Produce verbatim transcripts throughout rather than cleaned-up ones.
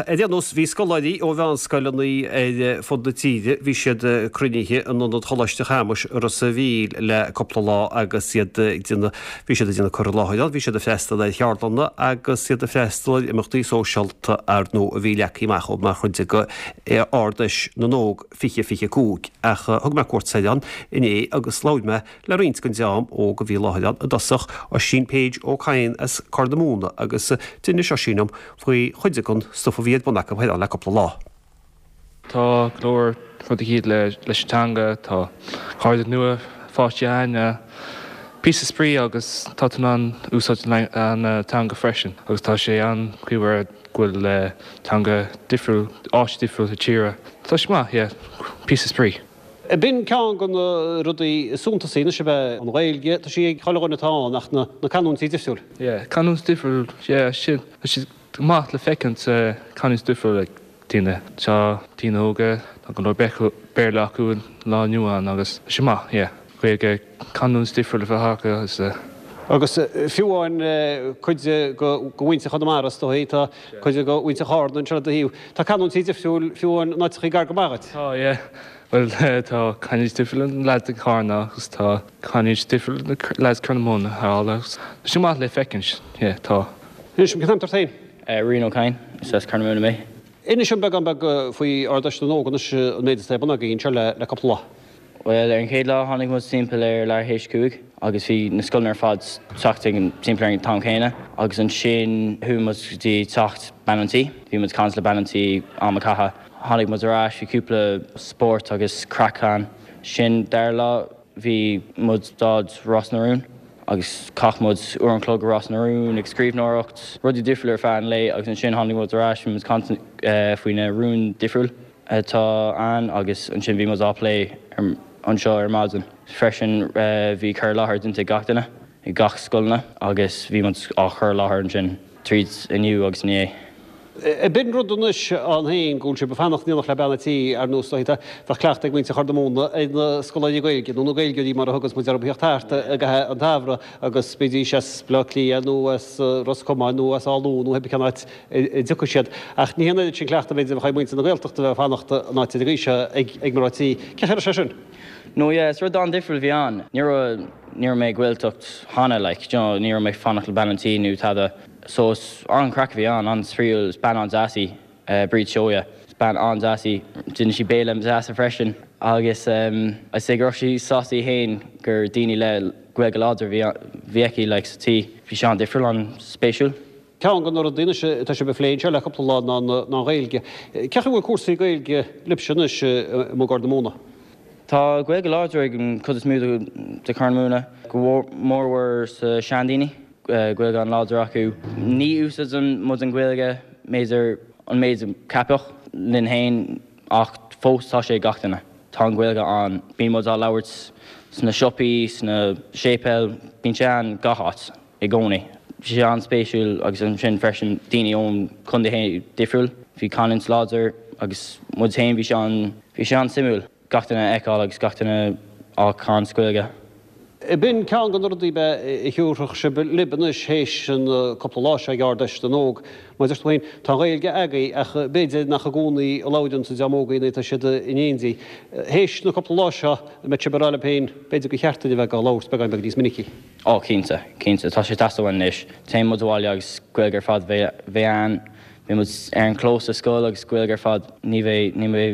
Ednos vi skolaí ó bheanscailnaí é fod na tíide, hí siad cruníthe an nó choiste chamas ar a sa bhíl le coppla lá agus siad dina hí siad dina chur láthaiil, hí siad a freistal é cheartlanna agus siad a freistal imachtaí sóseálta ar nó a bhí leachíach ó mar chuinte go é ardais na nóg fiche fiche cúg ach thug me cuairtsaán in é agus láidme le rins gon deam ó go bhí láthaiil a dasach a sin péid ó caiin as cardamóna agus duine se sínam faoi chuide gon stufa bhíad buna go bhhéad le coppla lá. Tá glóir chud iad le leistanga tá cháid nua fáisteáin pí sprí agus tá an úsáid an tanga freisin agus tá sé an chuhar ghfuil le tanga difriúil áis difriúil a tíra. Tá má pí sprí. Bin cean gon rudaí súnta sína se bheith an ghailge tá sí choáinna tá nach na canún tí difriúil. Ié, canún difriúil sin si maith le fecant canún difriúil le tíine tá tíine óga tá go leir béir leachúin lá nuáin agus si má, ié, chuige canún difriúil le bheithacha agus Agus fiúháin chuide go bhainte chu maras do tá chuide go bhainte chádan se a híú. Tá canún tí difriúil fiúháin náitií gar go mágat. Tá, ié. Well, tá canis difriúil le a chána agus tá canis difriúil le chunamóna hálagus. Si má le fecins, tá. Is sem ceantar tain? Rino Cain, is carnamóna mé. Ina sem beag an bag faoi ardaiste nógan is an méidir tebana a gén se le le coppla. Well, ar an chéad lá tháinig mu timppla ar leir hééis cúig, agus bhí na scoilnar fad teachting timppla an Tom chéine, agus an sin thu mu dtí techt banantí, bhí mu cans le banantí am caitha. Tháinig mu arás bhí cúpla sport agus cracán. Sin deir lá bhí mud dád Ross narún, agus cachmud uair an clog Ross narún, ag scríbhnáireacht, rudí difriúil ar fearn lé, agus an sin tháinig mu arás bhí mu cans faoine rún difriúil tá an agus an sin bhí mu áplé anseo ar maidin. Freisin bhí chur láthair dúnta gachtainna i gach scoilna agus bhí mu á chur láthair an sin tríd iniu agus ní. E bin rudanis an haon gúil se befannacht nílach le banatí ar nósta tá cleacht ag muinte chardamóna na scoláí gailge, nó gailgeí mar agus mu ar bíochtáirta a gathe an tafra agus spédí se blachlí nó as Roscomá nó as áú nó heb ceanát ducha siad. Ach ní héna sin cleachta bhéidir bh muinte na gailteachta bheith fannachta náte ríise ag martí. Ceir se sin? No, yeah, it's an different bhí an. Níor méid ghfuilteacht hána le, níor méid fannach le banantí nó tada. So an crack bhí an an sríúil span an zasí bríd seoia. Span an zasí, duine si bélam zasa freisin. Agus I sé gur si sásaí hain gur daoine le gweig láidir bhíici le sa tí. Bhí se an difriúil an spéisiúil. Cean gan ar daine tá se befléin se le coppla lá ná gailge. Cecha bhfuil cuasaí gailge lipsenis mo gardamóna? Tá gweig láidir ag an cud is mú de carnmúna go mórhar sa seandíine. Gweig an láidir acu. Ní úsad an mud an gweilge méidir an méid capach lin hain ach fós tá sé gachtainna. Tá an gweilge an bí mud á labhairt sna siopaí, sna sépel, bín sé an gachát i gcónaí. Bhí sé an spéisiúil agus an sin freisin daoine ón chunda hain difriúil. Bhí canins láidir agus mud hain bhí sé an bhí sé an simúil. Gachtainna eáil agus gachtainna á cá scoilge. E bin cean gan rudaí be i hiúrach se libanis hééis an coppla lá se gardaist an nóg, mar dúirthain tá gailge agaí ach béidir nach a gcónaí a láidann sa deamógaí tá siad inéonsaí. Hééis na coppla lá se me se barála péin beidir go cheartta bheith á láir beáin beag díos minicí. Á cínta, cínta, tá sé tashain is. Téim mud bháile agus gcuilgar fad bheith an, bhí mud ar an clós a scóil agus gcuilgar fad ní bheith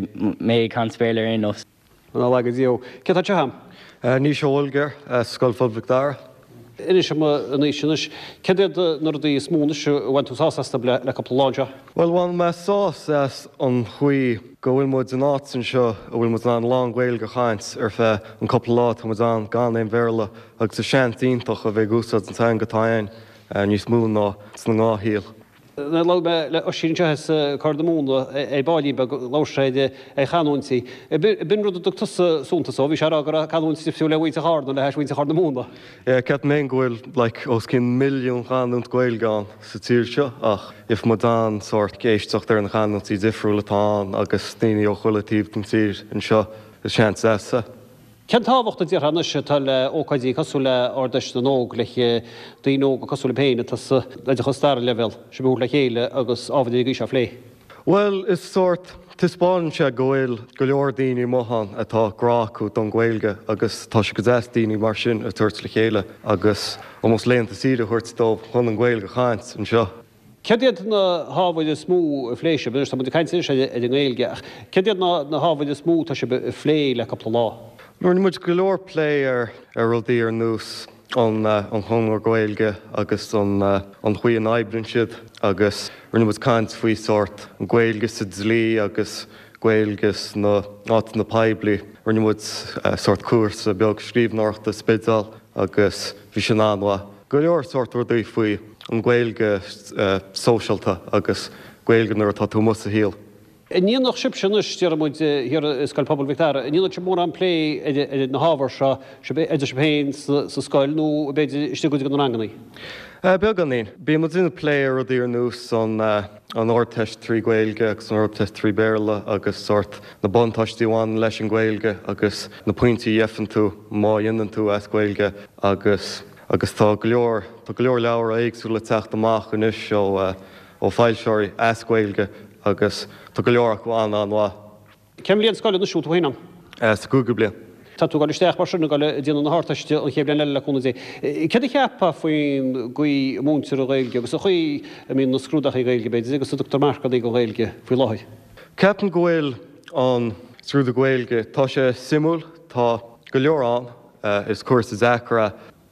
mé can spéile ar nos. An legus dío. Ce tá te ham? Ní seolgar scoil fudbhachtar. Ina sem an éisiis, céad nar dí smúnas bhaint sáasta le coppla láide? Well, bhain me sás an chuí go bhfuil mud an áitsin seo a bhfuil mud an lá ghil go chaint ar fé an coppla lá tá an gan éon bhéla agus sa seantíntach a bheith gúsad an tein gotáin níos mú ná sna ngáthíal. Na lá le osínthe cardamóna é bailí be láisréide é chaúntaí. Bin rud tusa súntasá, bhí se agur chaúntaí fiú le bhainte hána le heis bhainte cardamóna. É ceat mé ghfuil le os cin milliún chaúnt ghil gan sa tíir seo ach if mu an sort géisteach ar an chaúntaí difriúlatáin agus daoine ó chuiletíh an tír an seo is sean sa. Cean tábhachtta dtíar hanne se tal ócaidí cosú le ardaiste nóg le daoó go cosú le péine leidir chustar level se bú le chéile agus ábhadí gí se lé. Well, is sort tispáin se gohfuil go leor daoine mohan atá gráú don ghilge agus tá se go daoine mar sin a tuairt le chéile agus almost léonnta siad a thuirtdómh chun an ghilge chaint an seo. Cediad na hábhaid is smú a phléise, be tá caiint sé an ghilge. Cediad na hábhaid is smú tá se phlé le coppla lá. Nuair muid go leor lé ar ar rudaí ar nús an an chunúir ghilge agus an an chuí an aibbrinn siad agus rinne muid caiint faoi sort an ghilge sa dlí agus ghilgus na áit na peblií rinne muid sort cuas a beag scríbnáirta spidal agus bhí sin anha. Go leor sort rudaí faoi an ghilge socialta agus ghilge nuair atá tú mus a híal. Ní nach sib sin tíarmid hir sscoil pobl Victar, ní se mór an lé na hábhar se idir se féin sa scoil nó beidir iste go an ranganí. Be ganín, bí mu duna léir a dtíar nús an an orteist trí ghilge agus an orteist trí béla agus sort na bontáistíháin leis an ghilge agus na pointí dhéfan tú má dionan tú as ghilge agus agus tá go leor tá go leor leabhar éagsú le techt amach in is seo ó fáilseirí as ghilge agus tá go leor goháin anhá. Ceim líon scoile na siúta héanam? Sa cúga blian. Tá tú gáil isteach mar sinna gáil déanana na hátaiste an chéblian leile leúna é. Cad cheappa faoin goí múntir a ghilge, agus a chuí mí na scrúdacha ghilge beidir agus a Dr. Marca í go ghilge faoi láthid. Ceapan gohfuil an scrúda ghilge tá sé simúl tá go leor an is cuasa Zachara.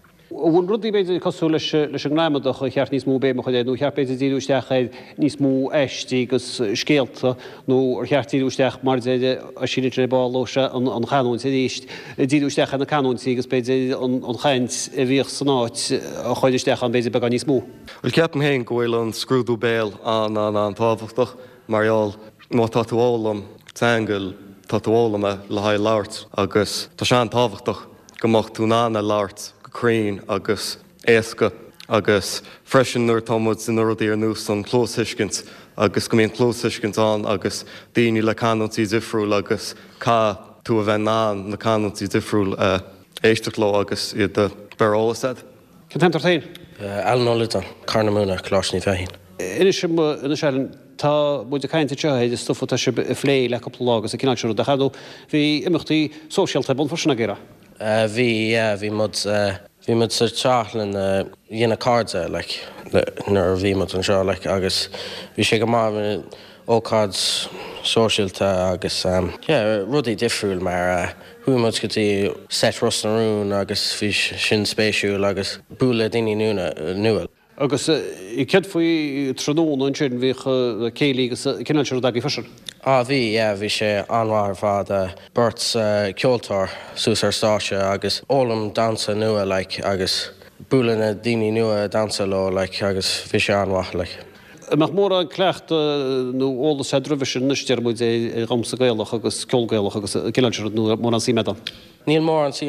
Bhn rudí beidir cosú leis leis an gnáimeach chu cheart níos mú bé mo chuéú cheap beidir díúisteach níos mú eistí agus scéalta nó ar chearttíúisteach mar a sinne le báóse an chaún sé díist díúisteach na canúnsaí agus beidir an chaint a bhíoh sanáit a chuidisteach an beidir began níos mú. Bhil ceapan héin gohfuil an scrúdú béal an an an táhachtach marall nó táúálam teangail táúálam le haid láirt agus tá se an táhachtach gomach tú ná na láirt Crain agus éasca agus freisin nuair támud in rudaí ar nús an clóshiiscint agus go mbeon clóshiiscint an agus daoine le canúntaí difriúil agus cá tú a bheith ná na canúntaí difriúil éisteachló agus iad de bearolasaid. Contempt tain? Alan O'Litton, Carnamúna, Clásní Fehin. Inis sem ina sean tá bud a caiinte teid is stufa tá se phlé le coppla lá agus a cinnáisiú de chadú hí imimetaí sóisialta bun forsna géire. Bhí bhí mud bhí mud sa teachlan dhéana cardsa le nar bhí mud an seo le agus bhí sé go má ócád sóisialta agus rudaí difriúil mar thuúmid go dtí set Rosnarún agus bhí sin spéisiúil agus búla daoine nuail. Agus i cead faoi trónún an sin bhí céalaí agus cinnáisiú dag í fesin. Á bhí bhí sé anmhair fád burt ceoltóir sús ar stáise agus ólam dansa nua le agus búla na daoine nua dansa lá le agus bhí sé anmhaith le. Meach mór an clecht nó ólas sé drubhisin nuistear muid é ramsa gailech agus ceolgailech agus cinnáisiú nó mór an sí medan. Níl mór an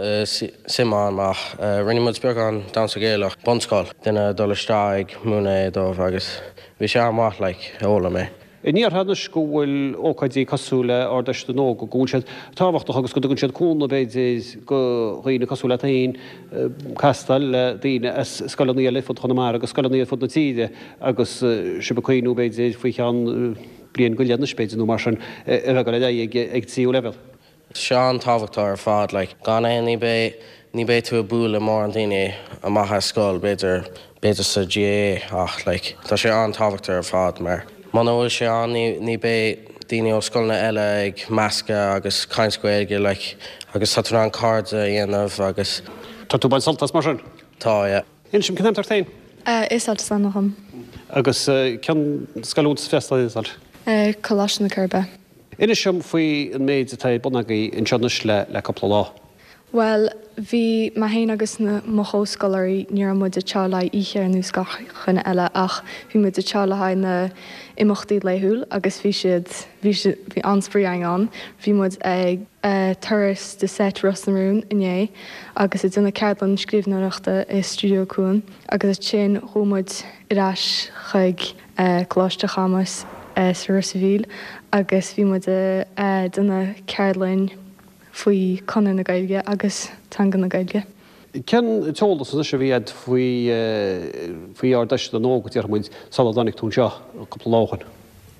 simán mar rinne mud beag an dansa géalach bonscáil duine dolastáig múna dómh agus bhí sé anmhaith le óla mé. Níor hanas go bhfuil ócaidí cosúla ardeiste nó go gún siad táhachtach agus go dgann siad cúna beidir go chuoine cosúla taon castal le daoine scoilí le fud chuna mar agus scoilí fud na tíide agus si chuoinú beidir faoi chean blion go leanna spéidir nó mar sin a bheith go le ag tíú level. Seán táhachtá ar fád le gan é ní bé ní bé tú a búla mór an daine a maithe scoil beidir beidir sa G A ach le tá sé an táhachtá ar fád mar man bhfuil sé an ní bé daoine ó scoilna eile ag measca agus caiinscoilge le agus tá an cardsa dhéanamh agus Tá tú bail soltas mar sin? Tá, ja. In sem cinnéimtar tain? Is alt san nacham. Agus cean scailúntas festa is alt? Coláis na curbe. Inis sem faoi an méid a taid bunagaí in seannis le le coppla lá. Well, bhí má héin agus na mochóscolarí níor muid a teala ihe ar nús chun eile ach bhí muid a tealaha na imachtaí leithúil agus bhí siad bhí anspríang an, bhí muid ag turas de set Rosnarún inné agus i duna ceartlan scríbhnareachta i Studio Cún agus sin chumuid iráis chuig Cláiste Chamas sa Rosvíl agus bhí muid duna ceartlainn faoi conan na gailge agus tangan na gailge. Cean teoltas an se bhíad faoi faoi ardeiste an nóga tíar muid saladánig tún seo coppla láchan.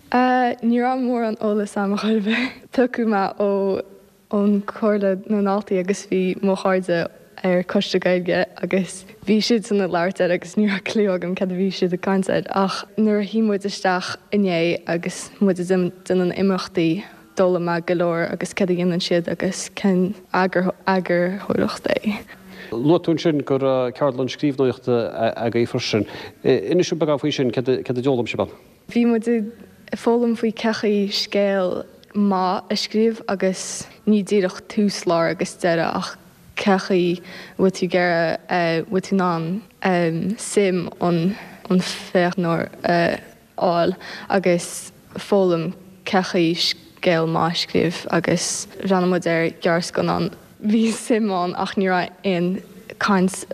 Ní mór an óla sam chuilbe. Tuú me ó ón choirla na náltaí agus bhí mo cháide ar coiste gailge agus bhí siad sanna leirte agus ní clúagam cad bhí siad a caiinteid ach nuair a hímuid isteach inné agus mu den an imachtaí dóla me golóir agus cad dhéanaan siad agus cin agur agur thuireacht é. Lotún sin gur cearlan scríbnoíochta a é frisin. Inisisiú beá faoi sin cad a deolalam se ban. Bhí mu fólam faoi cechaí scéal má a scríb agus ní ddíireach túús lá agus deire ach cechaí bhfu gcéire bhfu ná sim an féach nóir áil agus fólam cechaí scéal má scríb agus ranamid ar gears gan an bhí simán ach ní aon caiint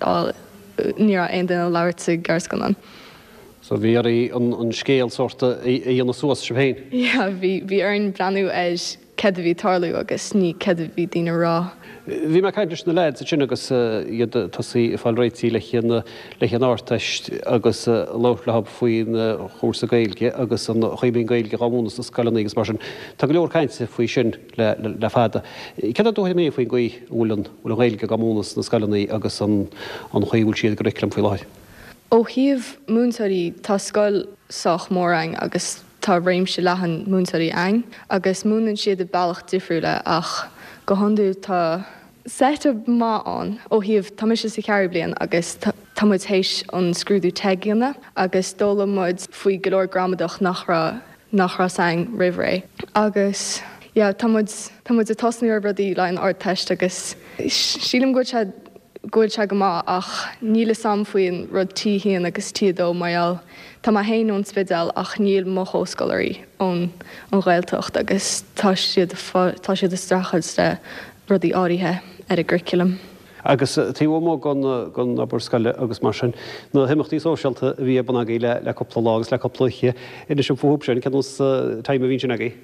ní aon den leirte gears gan an. So bhí ar an scéal sorta í dhéana suas se féin? Ja, bhí ar an breanú éis cad a bhí tarlú agus ní cad a bhí daine rá. Bhí me caiinteis na leid sa sin agus tosaí fáil réití le chéan áteist agus láirlehab faoin chósa gailge agus an chuibín gailge gámúnas na scalanígus mar sin. Tá go leor caiinte faoi sin le fada. Cad a dóthaid mé faoin gaí úlan bhfuil gailge gámúnas na scalaní agus an chuúil siad go réiclam faoi láid. Ó híomh múntarí tá scoil soch mór ein agus tá réimse lehan múntarí ein agus múnan siad a bailach difriúile ach go honú tá set má an ó híomh táise sa ceir blion agus táid hééis an scrúdú teíanana agus dóla mud faoi golóir gramadach nachra nachra sang rihré. Agus táid a tosnaíar bradí lein ort teist agus sílam go Gúil se go má ach níle sam faoin rud tíhíon agus tídó maiall Tá má héanún spidal ach níl mo hóscolarí ón an ghailtocht agus tá siad a strachad de rudí áirithe ar a curriculum. Agus tíhmó gan nabúrscaile agus mar sin na himachtaí sóisialta bhí banna le le coppla lágus le coppluiche idir sin fóp sin ceús taim a bhín sin agaí?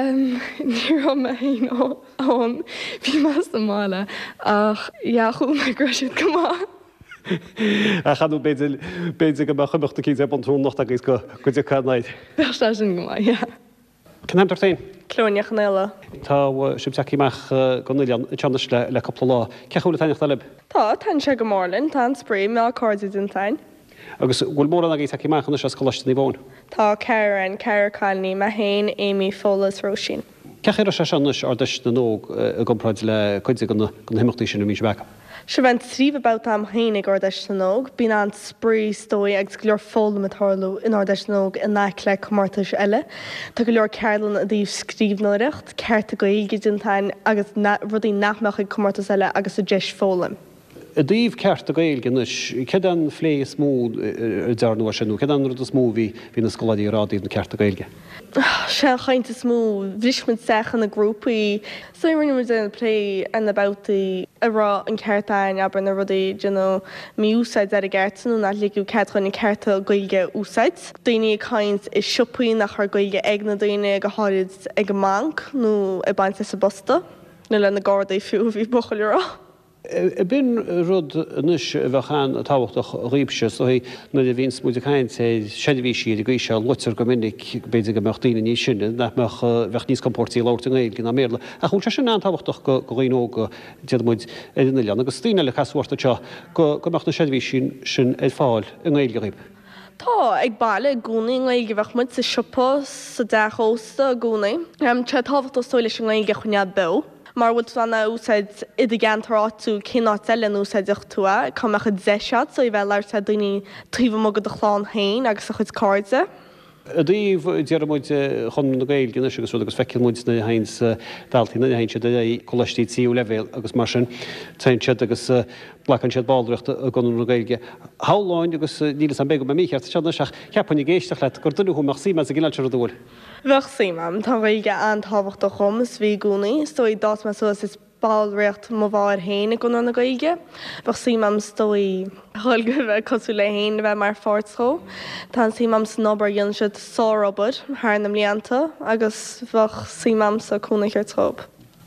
Ní me hí ón bhí más mála ach chuú me gruisiid go má. A chaú béidir go chumachta cí antún nach agus go go cadnaid. Be sin go mai. Can tar féin? Clóneach néile. Tá sibteachíach goúan teannas le le coppla lá. Ceúla taineach lib? Tá tan se go mórlinn tá sprí me cordú den tain. Agus bhfuil mór an a takeíachchanna se scoiste bhin? Tá cean ceirchaní me hain Amy Fólas Rosin. Cechéir se seannas ar deis na nóg a gomráid le chuide gan himachtaí sin na mís becha. Se bhain tríomh am hénig or deis na nóg, bín an sprí stói agus go leor fólam atarlú in or deis nóg in neic le commartas eile. Tá go leor ceirlan a dtíobh scríbnóireacht, ceirta go ilge dintain agus rudí nachmeach ag commartas eile agus a deis fólam. A dtíobh ceart a gail gannus, ced an flé smód ar dearnú sinú, ced an rud a smó hí hí na scoladí rádaíh na ceart a gailge? Se chainte smó, bhrismid sechan na grúpaí, so rinne mar den lé an abouttaí a rá an ceirtain aber na rudaí mí úsáid ar a gceirtanú na liú ceitchain na ceirta gailge úsáid. Daoine caiint is sipaí nach chu gailge ag na daine go háid ag go mang nó i baint sa bosta, nó le na gádaí fiú bhí bochail rá. I bin rud nus bhechan a táhachtach ríbse so hí na a vín múideáin sé sehí siad a gríise lutar go minic beidir go meachtaína ní sinne nach bheith níos compportí láirta éil gin méle. A chuún se sin an táhachtach go réóga demuid éile lean, agus tíine le chasúirta teo go meachna sehí sin sin é fáil in éil goríb. Tá ag bailile gúnaí ige bheith muid sa sipa sa dechósta a gúnaí. Am tre táhacht stoile sin ige chunead be. Mar bhfuil anna úsáid idir gantarátú cinná eile úsáideach túa, chuach chud deisiad so i bheith leir sa daoine tríomh mogad a chláán hain agus a chud cáirde. A dtíomh dearmid chun na gail gin agus agus fecilmúid na hains daltaí na haintse choistí tíú levéil agus mar sin teintsead agus blachan siad báilreacht a gan na gailge. Háláin agus nílas an begum míart seanna seach ceapanna géisteach le gur duú chuach sí me a ggileir a dúil. Bheh síam tá gaige an táhacht a chumas bhí gúnaí, stoi dá me so is báilreacht má bháir héna go na gaige. Bh síam stoi thuilga bheith cosú le héin bheith mar fáirtó. Tá síam snobbar dionn siad sórobad thna mlíanta agus bheh síam sa cúna ar trop.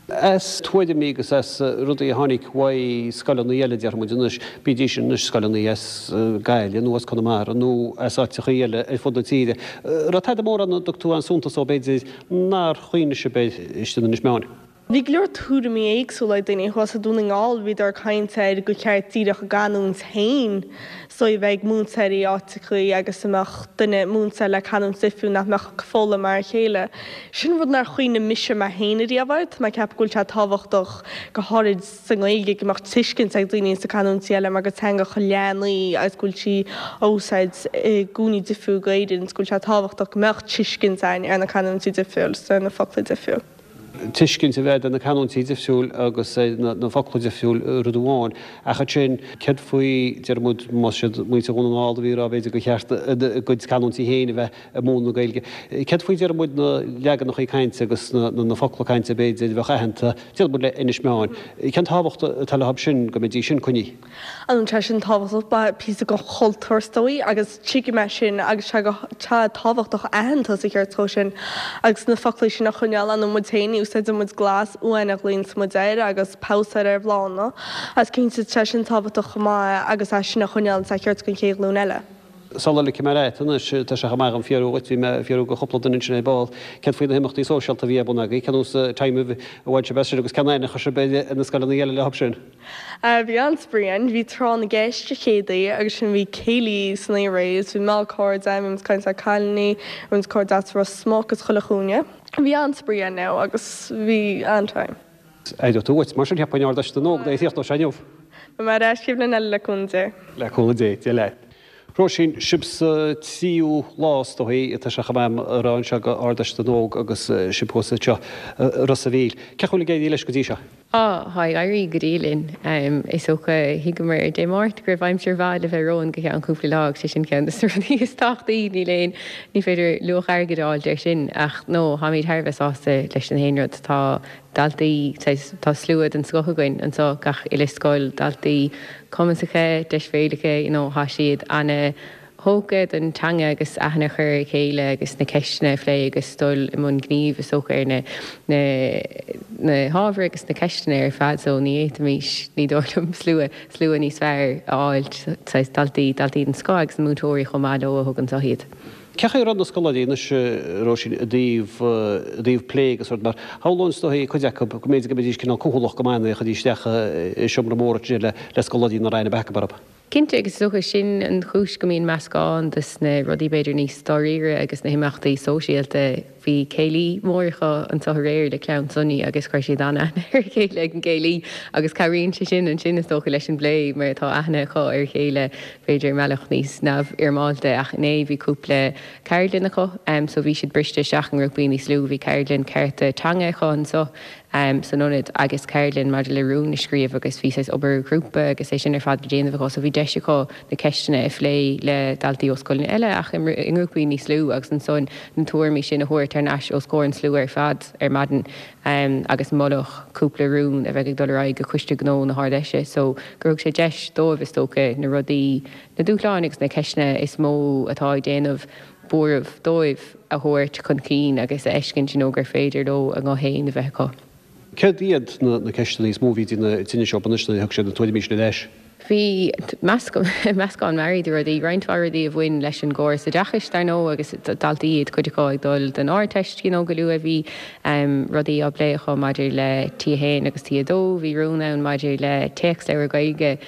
As tuaide mígus as rudaí hánig bhaid scalanna eile dear muidirnis bídí sin nus scalanna as gaile nó as conamara nó as áiticha eile é fud na tíide. Ra taide mór an doctú an súntas ó beidir nar chuoine se beid istina nis meáin. Bhí glúir túra mí éagsú le daine chuas a dúna ngáil bhí ar caiinteid go ceart tíireach a ganúns hain, so i bheith múnsairí áitichaí agus amach duine múnsa le canún sifiú nach meach fóla mar chéile. Sin bhd nar chuoine mise mar héanaí a bhaid, má ceap gúil se táhachtach go háid san ghilge goach tuiscin ag daoine sa canún eile mar go teanga chu leanaí agus gúil si ósáid gúní difiú gaiidir gúil se táhachtach meach tuiscin sein ar na canún difiúil san na fola difiúil. Tuiscin sa bheith na canúntí defisiúil agus na fola defisiúil rudháin. A chu sin cead faoi dearmúd muid a gúnáil bhí a bhéidir go cheart go canúntí héana bheith a móna gailge. Cead faoi dearmúd na legan nach caiinte agus na fola caiinte béidir bheith chaanta dearmúd le inis meáin. Cean táhacht talhab sin go méidí sin chuní. An tre sin táhacht ba pí go choultúirtóí agus tíí me sin agus se táhachtach ahananta a cheartó sin agus na fola sin nach chuneal an mu taine úsáid mu glas uainach líon mudéir agus pásair ar bláánna, as cinnte tre sin táhachtach chumá agus a sin nach chuneal sa cheart gon chéhlún eile. Sala le cimréit tá se go mar an fiúgat hí me fiú go chopla den sin ball, ce faoin himachtaí sósealt a bhí buna í ceús taimh bhhaid se beir agus ceanna chu se beide in scail eile le hab sin. Bhí anspríon, hí trán na ggéiste chédaí agus sin bhí célí sna rééis, bhí meáir aimims caiint a caiilní runs cordát ru smógus chulaúne. Bhí anspríon ná agus bhí antáim. Éidir túit mar sin hepaáir deiste nó é tíocht seomh. Ba mar eiscíb le eile leúnte. Leúdé de le. Ró sin sibs tíú lás do hí a se chamim rán se go ardaiste nóg agus sibpósa teo ras a bhíl. Ceúla géad leis go dtí se? Á ha airí go dílinn is socha higamar démát gur bhaim seir bhile bheith rón go an cúpla lág sé sin cean í is táchtaí ní léon ní féidir luch airgadáil deir sin ach nó ha míid thbheáasta leis an héanrad tá daltaí tá slúad an scothagain an tá gach iliscáil daltaí commansacha deis féidecha há siad anna hógad an teanga agus aithna chur chéile agus na ceisna phlé agus stoil i mún gníomh socha ar na hábhar agus na ceisna ar fad so ní éta míis ní dóm slua slua níos fearr áilt daltaí daltaí an scá agus an mútóirí chomád ó thugann sa hiad. Cecha ran na scoladí rósin díomh plé agus mar hálóns do chuideach go méid go méidir cin cúlach go mána chu dtíistecha siomra mór le le scoladí na rainna becha barab. Cinnte agus socha sin an chúis go míon meascáin dus na rudí beidir níos stoíre agus na himachtaí sóisialta bhí célí mórcha an tá réir le ceann sunní agus chuir siad anna ar chéile an célí agus caíonn se sin an sin is tócha leis an blé mar tá aithna chu ar chéile féidir meach níos nabh ar máilte ach né bhí cúpla Cairlinn chu um, so bhí siad briste seach an rugbaí níos lú bhí Cairlinn ceirta teanga chun so um, san nóid agus Cairlinn mar le rún na scríomh agus bhí sé obair grúpa agus é sin ar fad déanamh go so bhí deise chu na ceistena i phlé le daltaí oscailna eile ach in rugbaí níos lú agus an son na tuairmí sin na thuir tar neis ó scóir an slú ar fad ar madan um, agus molach cúpla rún a bheith ag dorá go chuiste gó na hádeise so gurúg sé deis dómh is tócha na rudaí na dúchláin agus na ceisna is mó atá déanamh búrmh dóibh a thuirt chun cín agus eiscin sin ógur féidir dó a gá héin a bheitá. Cead iad na ceistena níos móví na tíine seopanna thug sé na tuaide míis na deis. Bhí meascán maríidir í reinintharí a bhhain leis an ggóir sa deachas tar nó agus daltaíiad chuideáid dul den áteist cí go luú a bhí rudí á bléocha maidir le tíhéin agus tíadó, bhí rúna an maidir le text ar gaige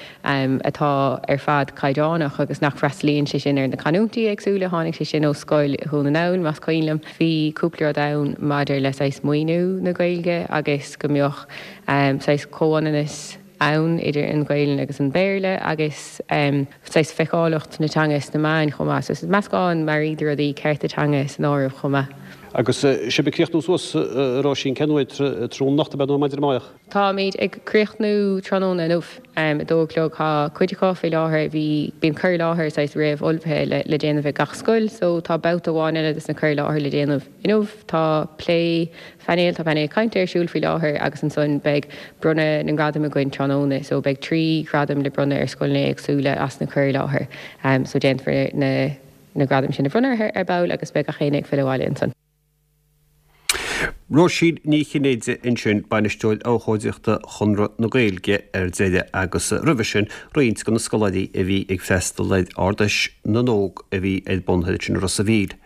atá ar fad caiidánach agus nach freslíonn sé sin ar na canúntaí agsúla tháinig sé sin ó scoil chuna nán mas coilem. Bhí cúpla dam maidir le seis muoinú na gailge agus go mbeoch seis cóananas ann idir an ghailin agus an béirle agus um, seis feicálacht na teangas na main chomá. So meascáin mar idir a dí ceirta teangas an áibh chomá. Agus sé becréochtú suas rá sin cenúid trún nachta ben maidir maiach. Tá méid ag críochtnú tróna nuh um, dóglog há chuideá fé láthair bhí bíon chur láthair sais réomh olbthe le, le déanamh gach scoil, so tá bouta bháin eile na chur láthair le déanamh. Inmh tá lé fanéil tá fanna caiintear siúil fí láthair agus an son beag brunne na gradam a gcuin tróna, so beag trí gradam le brunne ar scoilna agsúla as na chur láthair. Um, so déanfar na, na gradam sin na brunne ar bail agus beag a chéananig fé bháile an son. Roisiad ní chinnéide in sin banisteúil óchóideachta chunra na Gaeilge ar déide agus rivisin roiint go na scoladí a bhí ag festal leid ardais na nóg a bhí ag bunthaidir sin Rosavíl.